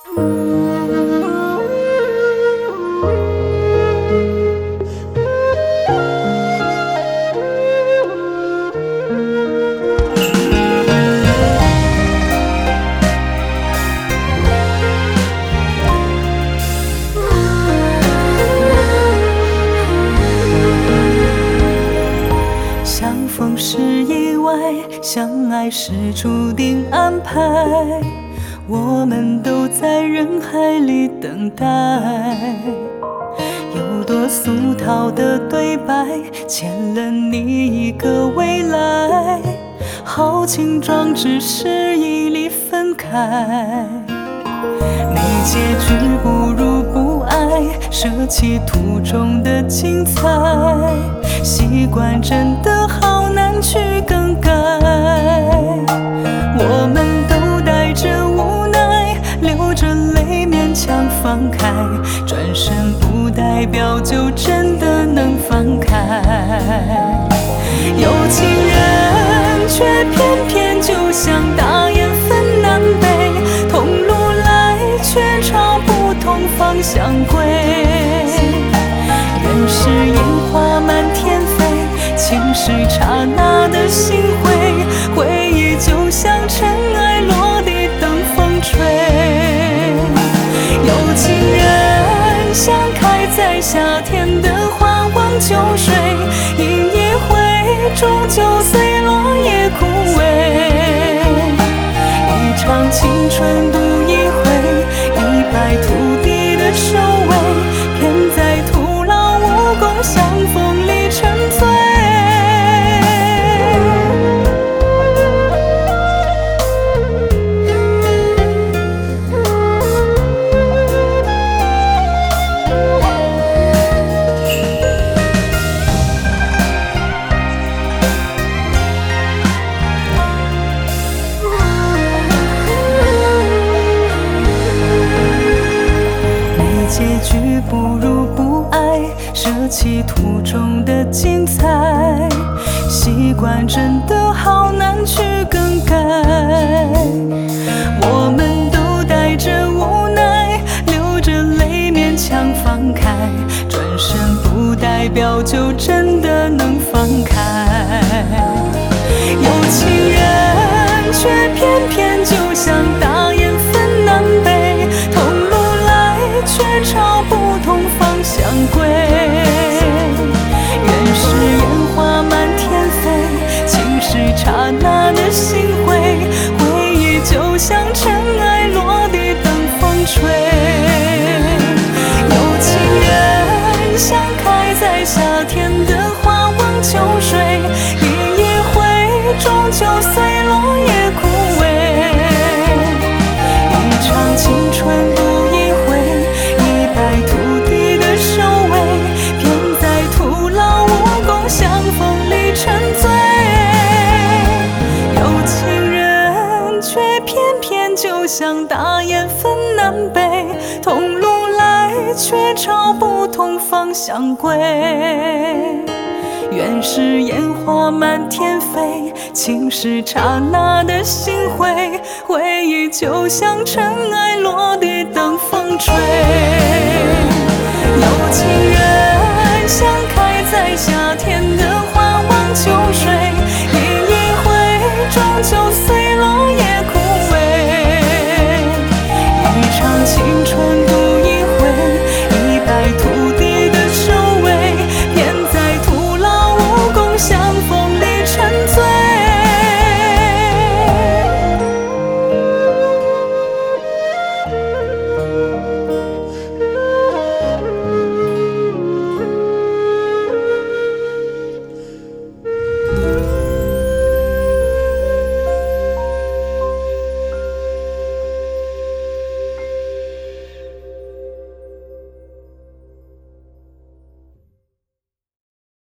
相逢是意外，相爱是注定安排，我们都在人海里等待。有多俗套的对白，欠了你一个未来，豪情壮志是一粒分开。没结局不如不爱，舍弃途中的精彩，习惯真的好难去更改。我们都带着无奈，流着泪勉强放开，转身不代表就真的能放开。有情人却偏偏就像大雁分南北，同路来却朝不同方向归。原是烟花满天飞，情是刹那的心灰，回忆就像尘埃落地等风吹。有情人像开在夏天的花忘秋水，饮一回终究随落叶枯萎。一场青春度一回，一败涂地的收尾，偏在徒劳无功相逢里沉醉。结局不如不爱，舍弃途中的精彩，习惯真的好难去更改。我们都带着无奈，流着泪勉强放开，转身不代表就真的能放开。有情人却偏偏就像大雁分南北，同路来却朝不同方向归。原是烟花满天飞，情是刹那的心灰，回忆就像尘埃落地等风吹。有情人像开在夏天的花忘秋水，饮一回终究随落叶枯萎。一场青春度一回，一败涂地的收尾，偏在徒劳无功相逢里沉醉。有情人却偏偏就像大雁分南北，同路来却朝不同方向归。原是烟花满天飞，情是刹那的心灰，回忆就像尘埃落地等风吹。有情人